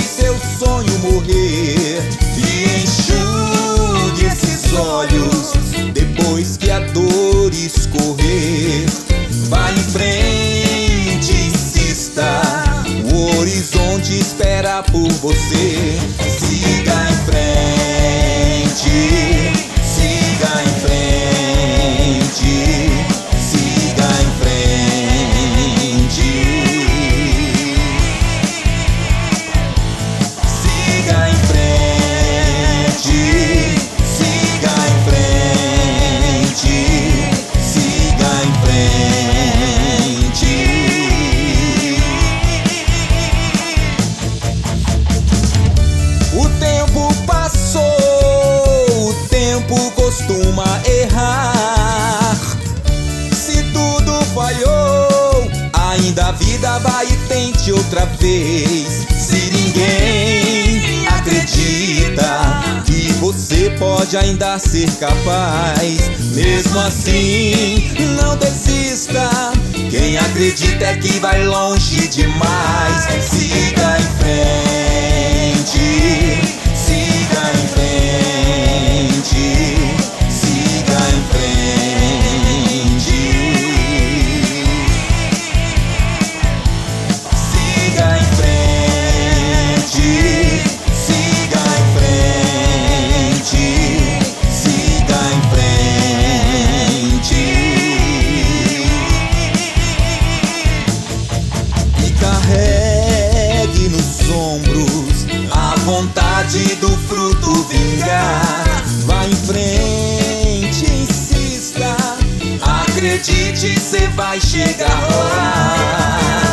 seu sonho morrer. E enxugue esses olhos depois que a dor escorrer. Vá em frente, insista, o horizonte espera por você. Siga em frente, siga em frente, siga em frente. Siga em frente, siga em frente, siga em frente. O tempo passou, o tempo costuma errar. Se tudo falhou, ainda a vida vai e tente outra vez. Se ninguém acredita que você pode ainda ser capaz, mesmo assim, não desista. Quem acredita é que vai longe demais. Siga em frente, siga em frente, siga em frente. Siga em frente, siga em frente, siga em frente. E carregue nos ombros a vontade do fruto vingar. Vá em frente, insista, acredite, cê vai chegar lá.